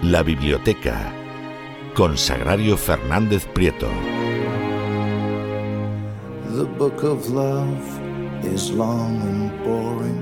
La biblioteca, con Sagrario Fernández Prieto. The book of love is long and boring.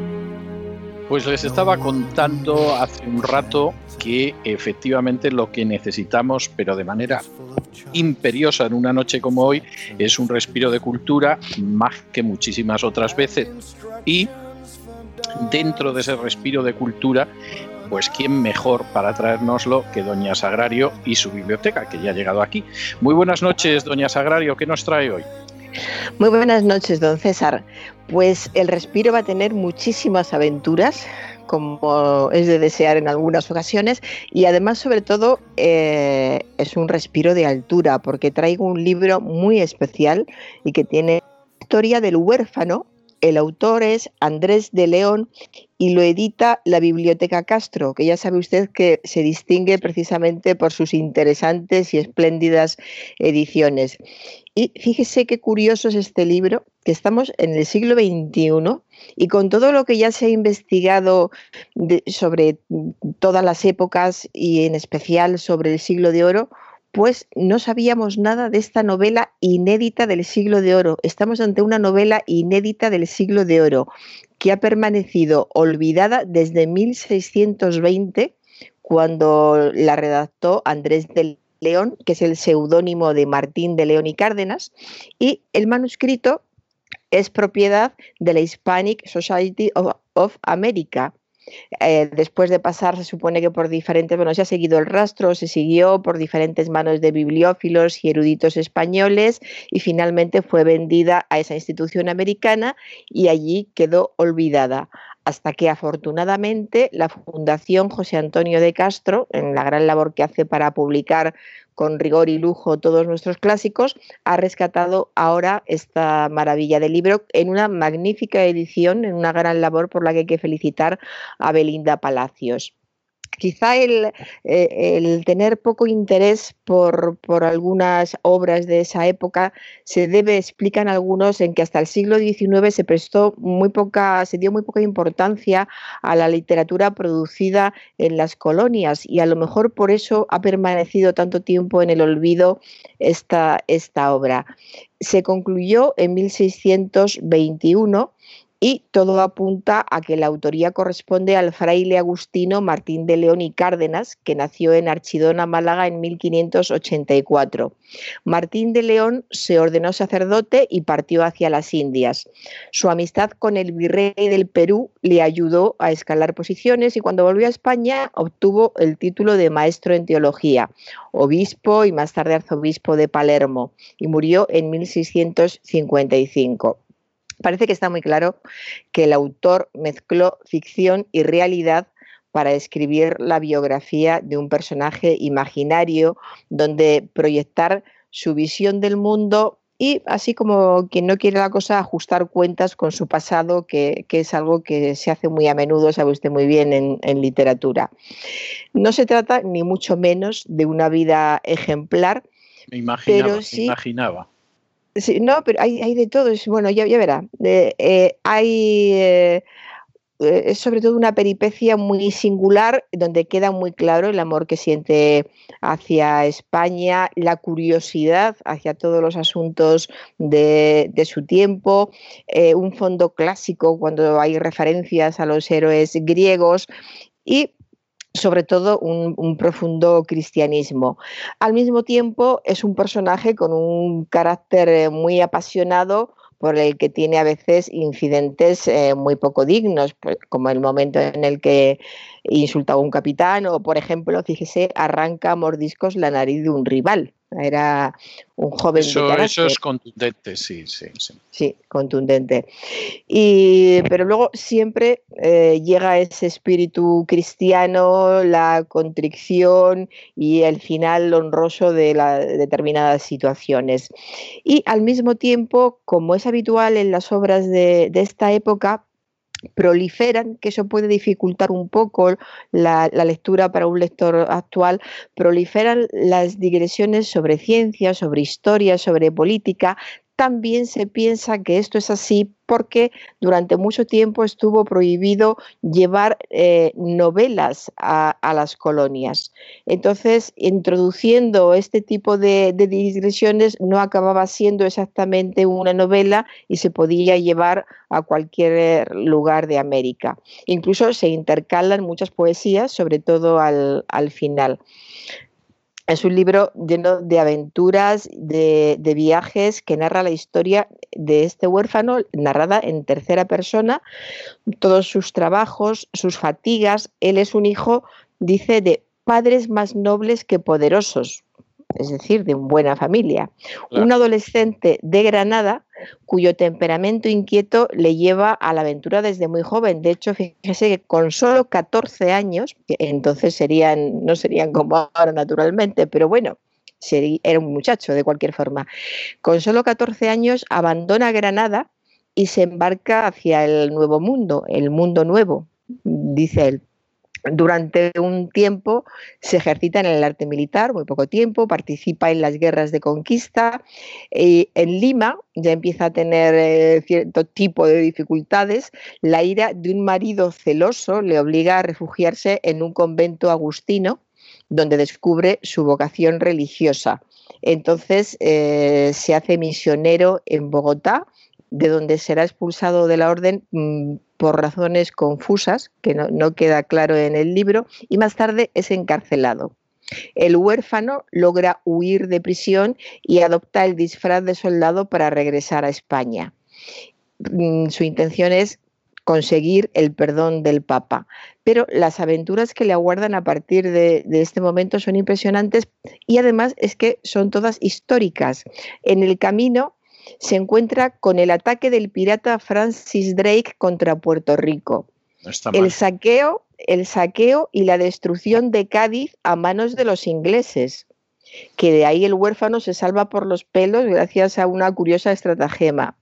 Pues les estaba contando hace un rato que efectivamente lo que necesitamos, pero de manera imperiosa en una noche como hoy, es un respiro de cultura, más que muchísimas otras veces. Y dentro de ese respiro de cultura, pues quién mejor para traérnoslo que doña Sagrario y su biblioteca, que ya ha llegado aquí. Muy buenas noches, doña Sagrario, ¿qué nos trae hoy? Muy buenas noches, don César. Pues el respiro va a tener muchísimas aventuras, como es de desear en algunas ocasiones, y además, sobre todo, es un respiro de altura, porque traigo un libro muy especial y que tiene la historia del huérfano. El autor es Andrés de León y lo edita la Biblioteca Castro, que ya sabe usted que se distingue precisamente por sus interesantes y espléndidas ediciones. Y fíjese qué curioso es este libro, que estamos en el siglo XXI y con todo lo que ya se ha investigado sobre todas las épocas y en especial sobre el Siglo de Oro, pues no sabíamos nada de esta novela inédita del Siglo de Oro. Estamos ante una novela inédita del Siglo de Oro que ha permanecido olvidada desde 1620, cuando la redactó Andrés de León, que es el seudónimo de Martín de León y Cárdenas, y el manuscrito es propiedad de la Hispanic Society of America. Después de pasar, se supone que por diferentes, se ha seguido el rastro, se siguió por diferentes manos de bibliófilos y eruditos españoles y finalmente fue vendida a esa institución americana y allí quedó olvidada. Hasta que afortunadamente la Fundación José Antonio de Castro, en la gran labor que hace para publicar con rigor y lujo todos nuestros clásicos, ha rescatado ahora esta maravilla de libro en una magnífica edición, en una gran labor por la que hay que felicitar a Belinda Palacios. Quizá el tener poco interés por algunas obras de esa época se debe, explican algunos, en que hasta el siglo XIX se dio muy poca importancia a la literatura producida en las colonias y a lo mejor por eso ha permanecido tanto tiempo en el olvido esta obra. Se concluyó en 1621 y todo apunta a que la autoría corresponde al fraile agustino Martín de León y Cárdenas, que nació en Archidona, Málaga, en 1584. Martín de León se ordenó sacerdote y partió hacia las Indias. Su amistad con el virrey del Perú le ayudó a escalar posiciones y cuando volvió a España obtuvo el título de maestro en teología, obispo y más tarde arzobispo de Palermo, y murió en 1655. Parece que está muy claro que el autor mezcló ficción y realidad para escribir la biografía de un personaje imaginario donde proyectar su visión del mundo y, así como quien no quiere la cosa, ajustar cuentas con su pasado, que es algo que se hace muy a menudo, sabe usted muy bien, en literatura. No se trata ni mucho menos de una vida ejemplar, pero sí... imaginaba. Sí, no, pero hay de todo. Bueno, ya verá. Es sobre todo una peripecia muy singular donde queda muy claro el amor que siente hacia España, la curiosidad hacia todos los asuntos de su tiempo, un fondo clásico cuando hay referencias a los héroes griegos y sobre todo un profundo cristianismo. Al mismo tiempo es un personaje con un carácter muy apasionado, por el que tiene a veces incidentes muy poco dignos, pues, como el momento en el que insultaba a un capitán o, por ejemplo, fíjese, arranca a mordiscos la nariz de un rival. Era un joven de carácter. Eso es contundente, sí. Sí, contundente. Pero luego siempre llega ese espíritu cristiano, la contrición y el final honroso de determinadas situaciones. Y al mismo tiempo, como es habitual en las obras de esta época, proliferan, que eso puede dificultar un poco la lectura para un lector actual, proliferan las digresiones sobre ciencia, sobre historia, sobre política, también se piensa que esto es así porque durante mucho tiempo estuvo prohibido llevar novelas a las colonias. Entonces, introduciendo este tipo de digresiones, no acababa siendo exactamente una novela y se podía llevar a cualquier lugar de América. Incluso se intercalan muchas poesías, sobre todo al final. Es un libro lleno de aventuras, de viajes, que narra la historia de este huérfano, narrada en tercera persona, todos sus trabajos, sus fatigas. Él es un hijo, dice, de padres más nobles que poderosos, es decir, de una buena familia. Claro. Un adolescente de Granada cuyo temperamento inquieto le lleva a la aventura desde muy joven. De hecho, fíjese que con solo 14 años, que entonces no serían como ahora naturalmente, pero bueno, era un muchacho de cualquier forma. Con solo 14 años abandona Granada y se embarca hacia el nuevo mundo, el mundo nuevo, dice él. Durante un tiempo se ejercita en el arte militar, muy poco tiempo, participa en las guerras de conquista. En Lima ya empieza a tener cierto tipo de dificultades. La ira de un marido celoso le obliga a refugiarse en un convento agustino, donde descubre su vocación religiosa. Entonces se hace misionero en Bogotá, de donde será expulsado de la orden por razones confusas, que no queda claro en el libro, y más tarde es encarcelado. El huérfano logra huir de prisión y adopta el disfraz de soldado para regresar a España. Su intención es conseguir el perdón del Papa, pero las aventuras que le aguardan a partir de este momento son impresionantes y además es que son todas históricas. En el camino se encuentra con el ataque del pirata Francis Drake contra Puerto Rico, el saqueo y la destrucción de Cádiz a manos de los ingleses, que de ahí el huérfano se salva por los pelos gracias a una curiosa estratagema.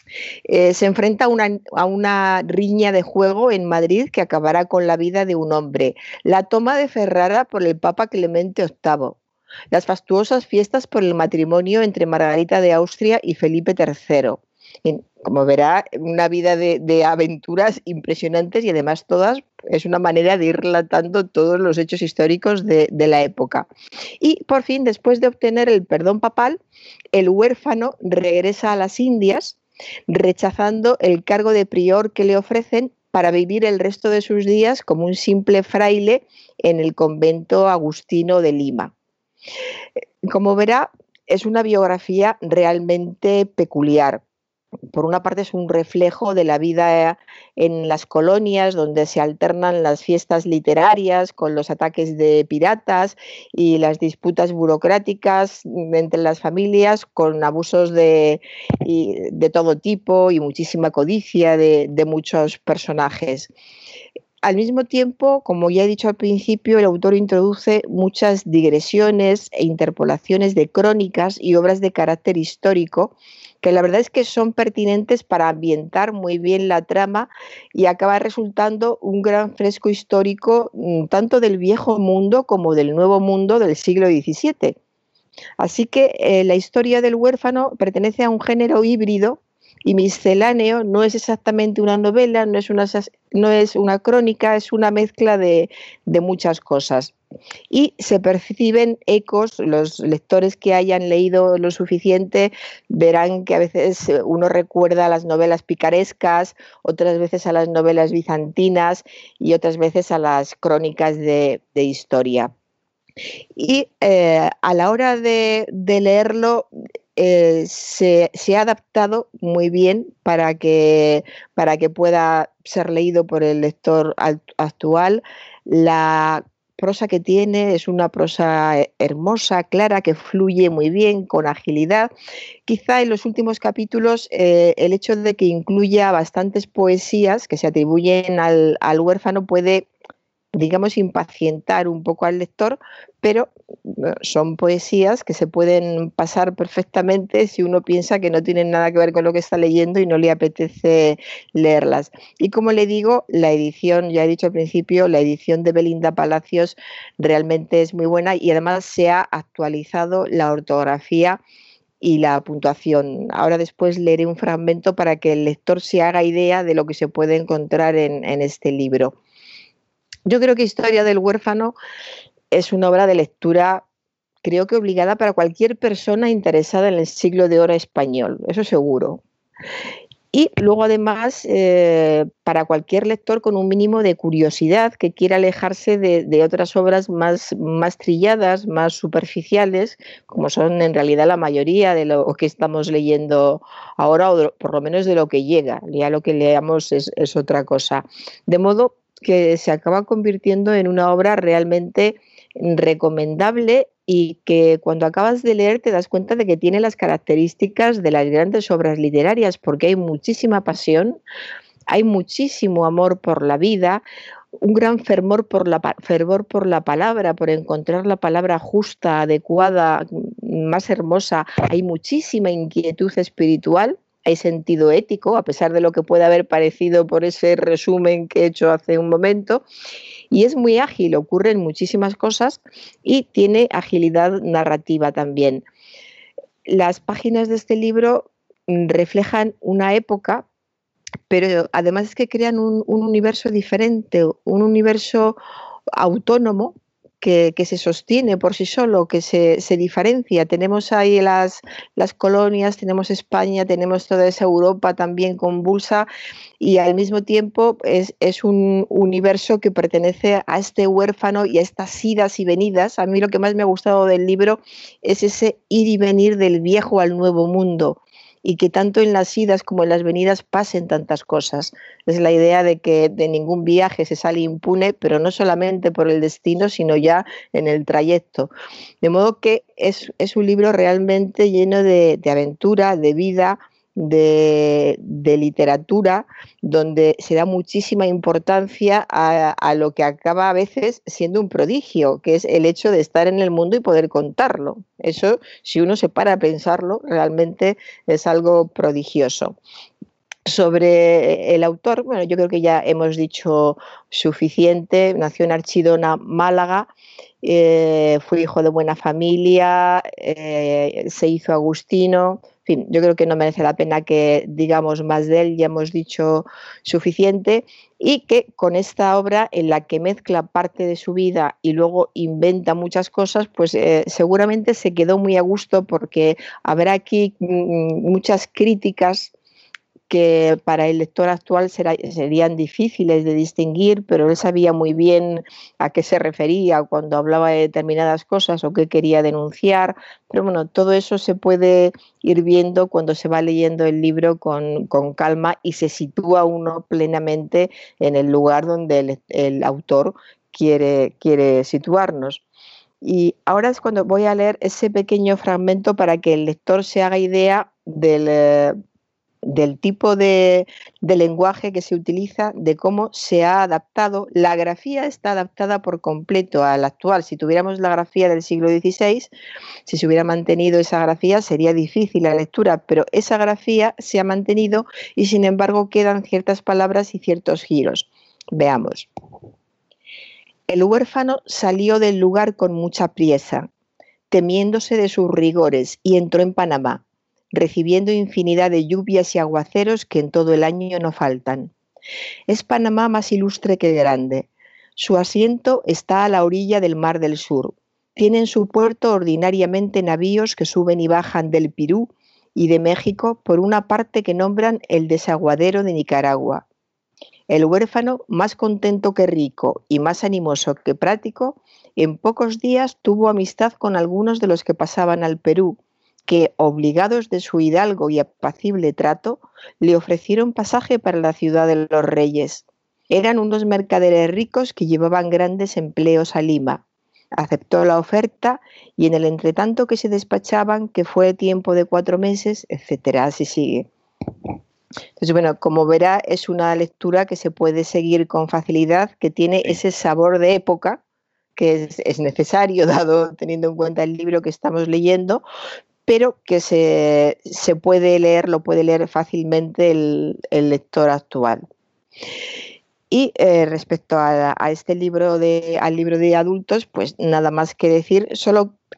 Se enfrenta a una riña de juego en Madrid que acabará con la vida de un hombre, la toma de Ferrara por el Papa Clemente VIII, las fastuosas fiestas por el matrimonio entre Margarita de Austria y Felipe III. Como verá, una vida de aventuras impresionantes y además todas es una manera de ir relatando todos los hechos históricos de la época. Y por fin, después de obtener el perdón papal, el huérfano regresa a las Indias, rechazando el cargo de prior que le ofrecen para vivir el resto de sus días como un simple fraile en el convento agustino de Lima. Como verá, es una biografía realmente peculiar. Por una parte es un reflejo de la vida en las colonias, donde se alternan las fiestas literarias con los ataques de piratas y las disputas burocráticas entre las familias, con abusos de todo tipo y muchísima codicia de muchos personajes. Al mismo tiempo, como ya he dicho al principio, el autor introduce muchas digresiones e interpolaciones de crónicas y obras de carácter histórico, que la verdad es que son pertinentes para ambientar muy bien la trama y acaba resultando un gran fresco histórico tanto del viejo mundo como del nuevo mundo del siglo XVII. Así que la historia del huérfano pertenece a un género híbrido y misceláneo, no es exactamente una novela, no es una crónica, es una mezcla de muchas cosas. Y se perciben ecos, los lectores que hayan leído lo suficiente verán que a veces uno recuerda a las novelas picarescas, otras veces a las novelas bizantinas y otras veces a las crónicas de historia. Y a la hora de leerlo, se ha adaptado muy bien para que pueda ser leído por el lector actual. La prosa que tiene es una prosa hermosa, clara, que fluye muy bien, con agilidad. Quizá en los últimos capítulos el hecho de que incluya bastantes poesías que se atribuyen al huérfano puede, digamos, impacientar un poco al lector, pero son poesías que se pueden pasar perfectamente si uno piensa que no tienen nada que ver con lo que está leyendo y no le apetece leerlas. Y como le digo, la edición, ya he dicho al principio, la edición de Belinda Palacios realmente es muy buena y además se ha actualizado la ortografía y la puntuación. Ahora después leeré un fragmento para que el lector se haga idea de lo que se puede encontrar en este libro. Yo creo que Historia del huérfano es una obra de lectura, creo que obligada para cualquier persona interesada en el siglo de oro español, eso seguro. Y luego además para cualquier lector con un mínimo de curiosidad que quiera alejarse de otras obras más trilladas, más superficiales, como son en realidad la mayoría de lo que estamos leyendo ahora, o por lo menos de lo que llega. Ya lo que leamos es otra cosa. De modo que se acaba convirtiendo en una obra realmente recomendable y que cuando acabas de leer te das cuenta de que tiene las características de las grandes obras literarias, porque hay muchísima pasión, hay muchísimo amor por la vida, un gran fervor por la palabra, por encontrar la palabra justa, adecuada, más hermosa. Hay muchísima inquietud espiritual, hay sentido ético, a pesar de lo que pueda haber parecido por ese resumen que he hecho hace un momento. Y es muy ágil, ocurren muchísimas cosas y tiene agilidad narrativa también. Las páginas de este libro reflejan una época, pero además es que crean un universo diferente, un universo autónomo que se sostiene por sí solo, que se diferencia. Tenemos ahí las colonias, tenemos España, tenemos toda esa Europa también convulsa, y al mismo tiempo es un universo que pertenece a este huérfano y a estas idas y venidas. A mí lo que más me ha gustado del libro es ese ir y venir del viejo al nuevo mundo, y que tanto en las idas como en las venidas pasen tantas cosas. Es la idea de que de ningún viaje se sale impune, pero no solamente por el destino, sino ya en el trayecto. De modo que es un libro realmente lleno de aventura, de vida, de literatura, donde se da muchísima importancia a lo que acaba a veces siendo un prodigio, que es el hecho de estar en el mundo y poder contarlo. Eso, si uno se para a pensarlo, realmente es algo prodigioso. Sobre el autor, bueno, yo creo que ya hemos dicho suficiente. Nació en Archidona, Málaga, fue hijo de buena familia, se hizo agustino. En fin, yo creo que no merece la pena que digamos más de él, ya hemos dicho suficiente, y que con esta obra en la que mezcla parte de su vida y luego inventa muchas cosas, pues seguramente se quedó muy a gusto, porque habrá aquí muchas críticas que para el lector actual serían difíciles de distinguir, pero él sabía muy bien a qué se refería cuando hablaba de determinadas cosas o qué quería denunciar. Pero bueno, todo eso se puede ir viendo cuando se va leyendo el libro con calma y se sitúa uno plenamente en el lugar donde el autor quiere situarnos. Y ahora es cuando voy a leer ese pequeño fragmento para que el lector se haga idea del tipo de lenguaje que se utiliza, de cómo se ha adaptado. La grafía está adaptada por completo al actual. Si tuviéramos la grafía del siglo XVI, si se hubiera mantenido esa grafía, sería difícil la lectura, pero esa grafía se ha mantenido y sin embargo quedan ciertas palabras y ciertos giros. Veamos. El huérfano salió del lugar con mucha priesa, temiéndose de sus rigores, y entró en Panamá, recibiendo infinidad de lluvias y aguaceros que en todo el año no faltan. Es Panamá más ilustre que grande. Su asiento está a la orilla del Mar del Sur. Tiene en su puerto ordinariamente navíos que suben y bajan del Pirú y de México, por una parte que nombran el desaguadero de Nicaragua. El huérfano, más contento que rico y más animoso que práctico, en pocos días tuvo amistad con algunos de los que pasaban al Perú, que, obligados de su hidalgo y apacible trato, le ofrecieron pasaje para la ciudad de los reyes. Eran unos mercaderes ricos que llevaban grandes empleos a Lima. Aceptó la oferta y en el entretanto que se despachaban, que fue tiempo de 4 meses, etcétera, así sigue. Entonces, bueno, como verá, es una lectura que se puede seguir con facilidad, que tiene ese sabor de época, que es necesario, dado teniendo en cuenta el libro que estamos leyendo, pero que se puede leer, lo puede leer fácilmente el lector actual. Y respecto a este libro al libro de adultos, pues nada más que decir. Solo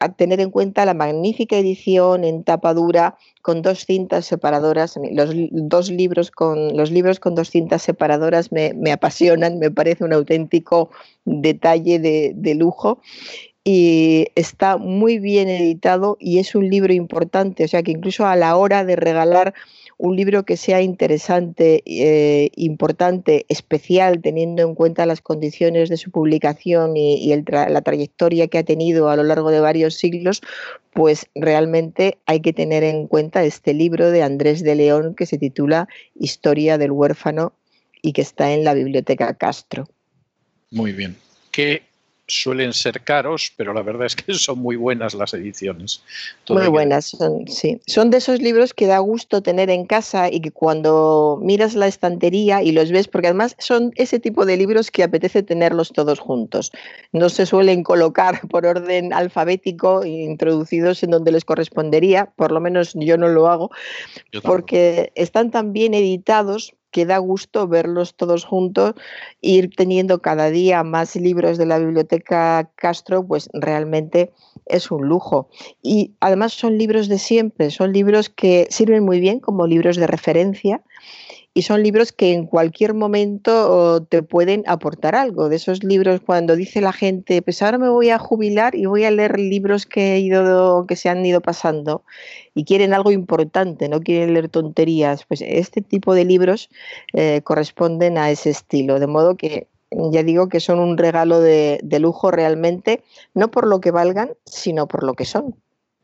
a tener en cuenta la magnífica edición en tapa dura con 2 cintas separadoras. Los libros con 2 cintas separadoras me apasionan, me parece un auténtico detalle de lujo. Y está muy bien editado y es un libro importante, o sea que incluso a la hora de regalar un libro que sea interesante, importante, especial, teniendo en cuenta las condiciones de su publicación y la trayectoria que ha tenido a lo largo de varios siglos, pues realmente hay que tener en cuenta este libro de Andrés de León que se titula Historia del huérfano y que está en la Biblioteca Castro. Muy bien. Que suelen ser caros, pero la verdad es que son muy buenas las ediciones. Muy buenas, sí. Son de esos libros que da gusto tener en casa y que cuando miras la estantería y los ves, porque además son ese tipo de libros que apetece tenerlos todos juntos. No se suelen colocar por orden alfabético, introducidos en donde les correspondería, por lo menos yo no lo hago, porque están tan bien editados que da gusto verlos todos juntos, ir teniendo cada día más libros de la Biblioteca Castro, pues realmente es un lujo. Y además son libros de siempre, son libros que sirven muy bien como libros de referencia y son libros que en cualquier momento te pueden aportar algo. De esos libros cuando dice la gente, pues ahora me voy a jubilar y voy a leer libros que se han ido pasando y quieren algo importante, no quieren leer tonterías, pues este tipo de libros corresponden a ese estilo, de modo que ya digo que son un regalo de lujo realmente, no por lo que valgan, sino por lo que son.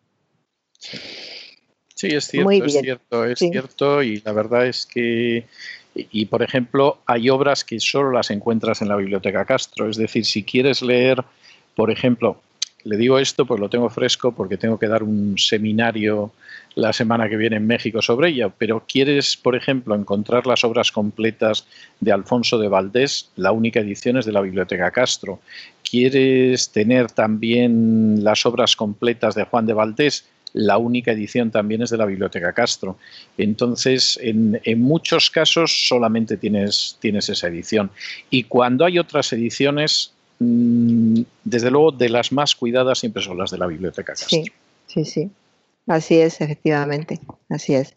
Sí, es cierto, y la verdad es que, por ejemplo, hay obras que solo las encuentras en la Biblioteca Castro, es decir, si quieres leer, por ejemplo, le digo esto pues lo tengo fresco porque tengo que dar un seminario la semana que viene en México sobre ella, pero quieres, por ejemplo, encontrar las obras completas de Alfonso de Valdés, la única edición es de la Biblioteca Castro. ¿Quieres tener también las obras completas de Juan de Valdés? La única edición también es de la Biblioteca Castro. Entonces, en muchos casos solamente tienes esa edición. Y cuando hay otras ediciones, desde luego, de las más cuidadas siempre son las de la Biblioteca Castro. Sí. Así es, efectivamente. Así es.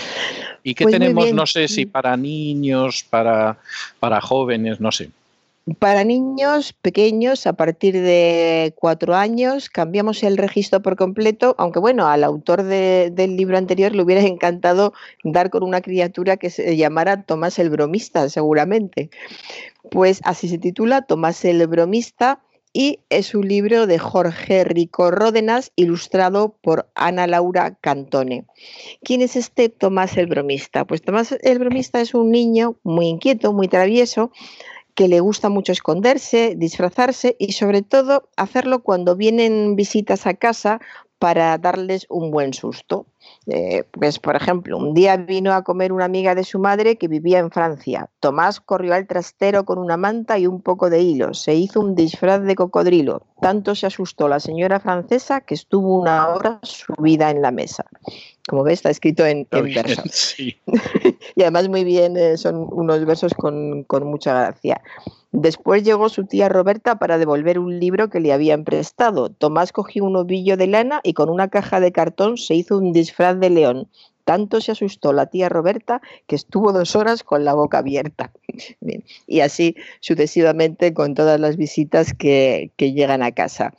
¿Y qué tenemos? No sé si para niños, para jóvenes, no sé. Para niños pequeños, a partir de 4 años, cambiamos el registro por completo, aunque bueno, al autor del libro anterior le hubiera encantado dar con una criatura que se llamara Tomás el Bromista, seguramente. Pues así se titula, Tomás el Bromista, y es un libro de Jorge Rico Ródenas, ilustrado por Ana Laura Cantone. ¿Quién es este Tomás el Bromista? Pues Tomás el Bromista es un niño muy inquieto, muy travieso, que le gusta mucho esconderse, disfrazarse y sobre todo hacerlo cuando vienen visitas a casa para darles un buen susto. Pues, por ejemplo, un día vino a comer una amiga de su madre que vivía en Francia. Tomás corrió al trastero con una manta y un poco de hilo. Se hizo un disfraz de cocodrilo. Tanto se asustó la señora francesa que estuvo 1 hora subida en la mesa. Como ves, está escrito en verso. Sí. Y además muy bien, son unos versos con mucha gracia. Después llegó su tía Roberta para devolver un libro que le habían prestado. Tomás cogió un ovillo de lana y con una caja de cartón se hizo un disfraz de león. Tanto se asustó la tía Roberta que estuvo 2 horas con la boca abierta. Bien. Y así sucesivamente con todas las visitas que llegan a casa.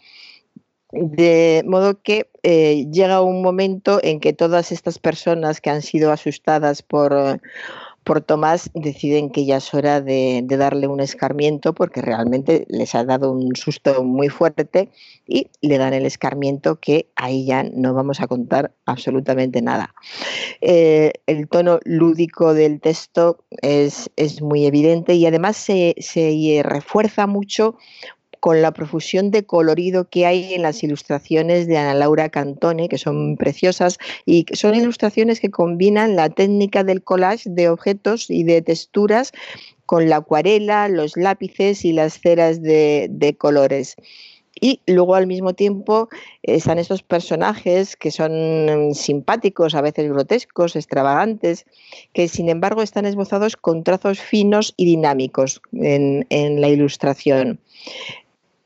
De modo que llega un momento en que todas estas personas que han sido asustadas por Tomás deciden que ya es hora de darle un escarmiento porque realmente les ha dado un susto muy fuerte y le dan el escarmiento, que ahí ya no vamos a contar absolutamente nada. El tono lúdico del texto es muy evidente y además se refuerza mucho con la profusión de colorido que hay en las ilustraciones de Ana Laura Cantone, que son preciosas, y son ilustraciones que combinan la técnica del collage de objetos y de texturas con la acuarela, los lápices y las ceras de colores. Y luego al mismo tiempo están estos personajes que son simpáticos, a veces grotescos, extravagantes, que sin embargo están esbozados con trazos finos y dinámicos en la ilustración.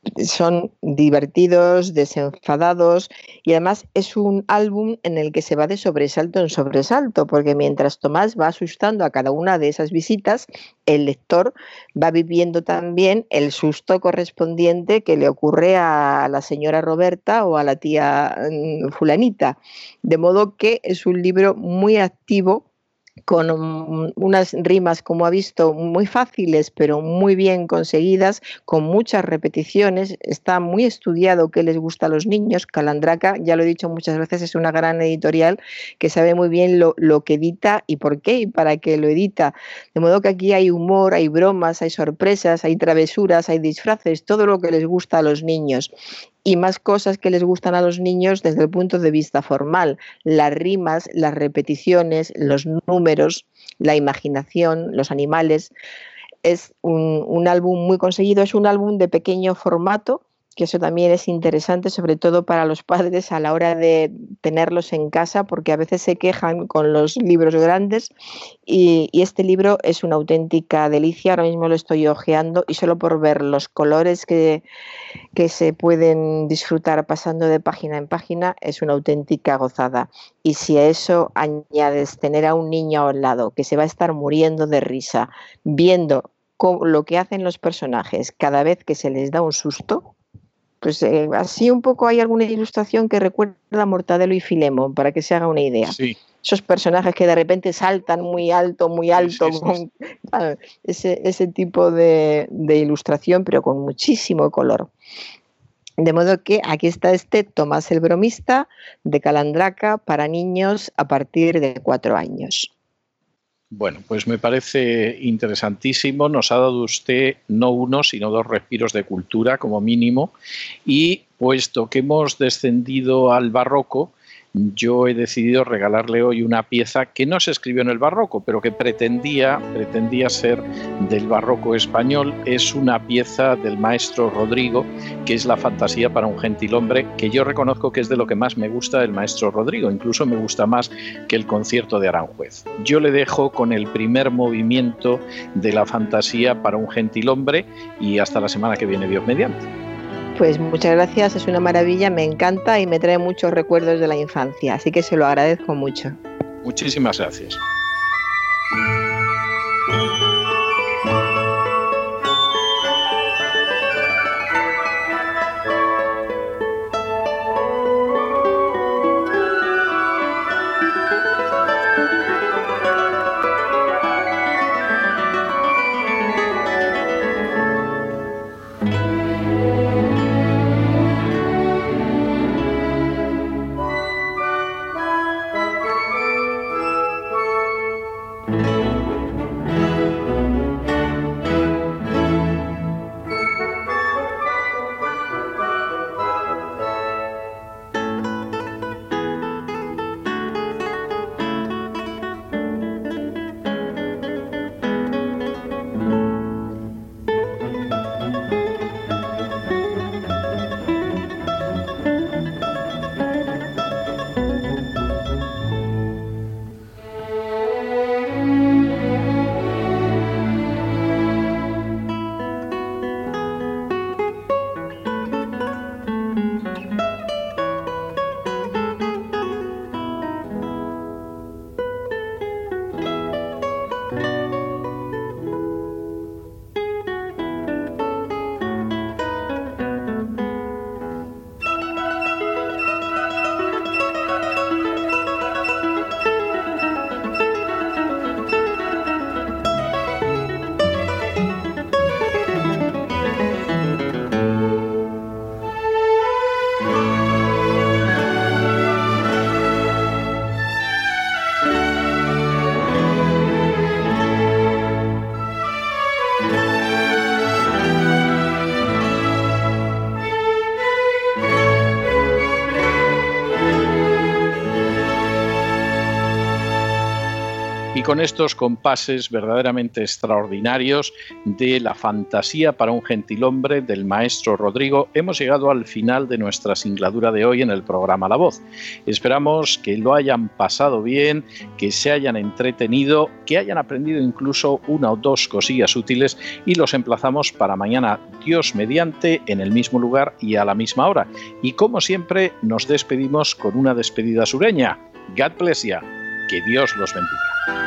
son divertidos, desenfadados, y además es un álbum en el que se va de sobresalto en sobresalto, porque mientras Tomás va asustando a cada una de esas visitas, el lector va viviendo también el susto correspondiente que le ocurre a la señora Roberta o a la tía fulanita. De modo que es un libro muy activo, con unas rimas, como ha visto, muy fáciles, pero muy bien conseguidas, con muchas repeticiones. Está muy estudiado qué les gusta a los niños. Calandraca, ya lo he dicho muchas veces, es una gran editorial que sabe muy bien lo que edita y por qué y para qué lo edita. De modo que aquí hay humor, hay bromas, hay sorpresas, hay travesuras, hay disfraces, todo lo que les gusta a los niños. Y más cosas que les gustan a los niños desde el punto de vista formal: las rimas, las repeticiones, los números, la imaginación, los animales. Es un álbum muy conseguido, es un álbum de pequeño formato, que eso también es interesante, sobre todo para los padres a la hora de tenerlos en casa, porque a veces se quejan con los libros grandes, y este libro es una auténtica delicia. Ahora mismo lo estoy hojeando y solo por ver los colores que se pueden disfrutar pasando de página en página es una auténtica gozada. Y si a eso añades tener a un niño al lado que se va a estar muriendo de risa viendo lo que hacen los personajes cada vez que se les da un susto, pues así un poco hay alguna ilustración que recuerda a Mortadelo y Filemón, para que se haga una idea. Sí. Esos personajes que de repente saltan muy alto, Sí. con ese tipo de ilustración, pero con muchísimo color. De modo que aquí está Tomás el bromista, de Calandraca, para niños a partir de 4 años. Bueno, pues me parece interesantísimo. Nos ha dado usted no uno, sino 2 respiros de cultura como mínimo. Y puesto que hemos descendido al barroco, yo he decidido regalarle hoy una pieza que no se escribió en el barroco, pero que pretendía ser del barroco español. Es una pieza del maestro Rodrigo, que es La fantasía para un gentilhombre, que yo reconozco que es de lo que más me gusta del maestro Rodrigo. Incluso me gusta más que el concierto de Aranjuez. Yo le dejo con el primer movimiento de La fantasía para un gentilhombre y hasta la semana que viene, Dios mediante. Pues muchas gracias, es una maravilla, me encanta y me trae muchos recuerdos de la infancia, así que se lo agradezco mucho. Muchísimas gracias. con estos compases verdaderamente extraordinarios de la fantasía para un gentilhombre del maestro Rodrigo, hemos llegado al final de nuestra singladura de hoy en el programa La Voz. Esperamos que lo hayan pasado bien, que se hayan entretenido, que hayan aprendido incluso una o dos cosillas útiles, y los emplazamos para mañana, Dios mediante, en el mismo lugar y a la misma hora. Y como siempre, nos despedimos con una despedida sureña. God bless you. Que Dios los bendiga.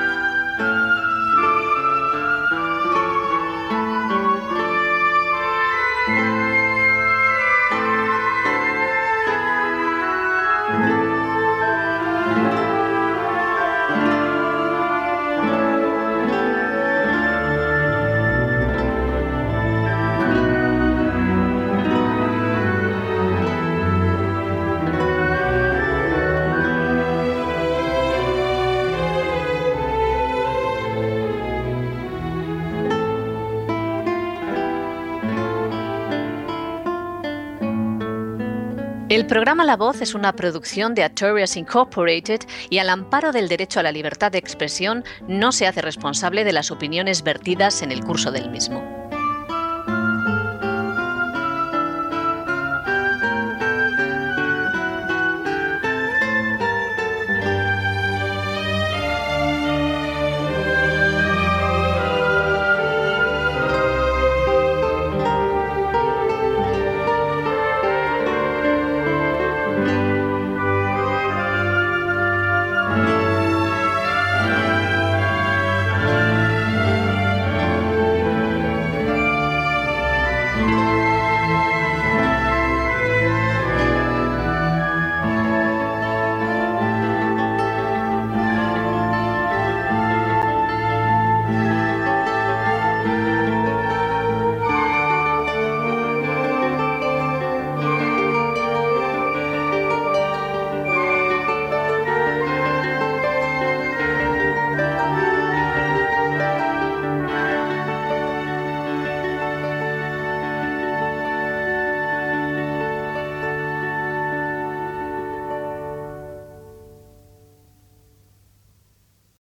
El programa La Voz es una producción de Artorias Incorporated y al amparo del derecho a la libertad de expresión no se hace responsable de las opiniones vertidas en el curso del mismo.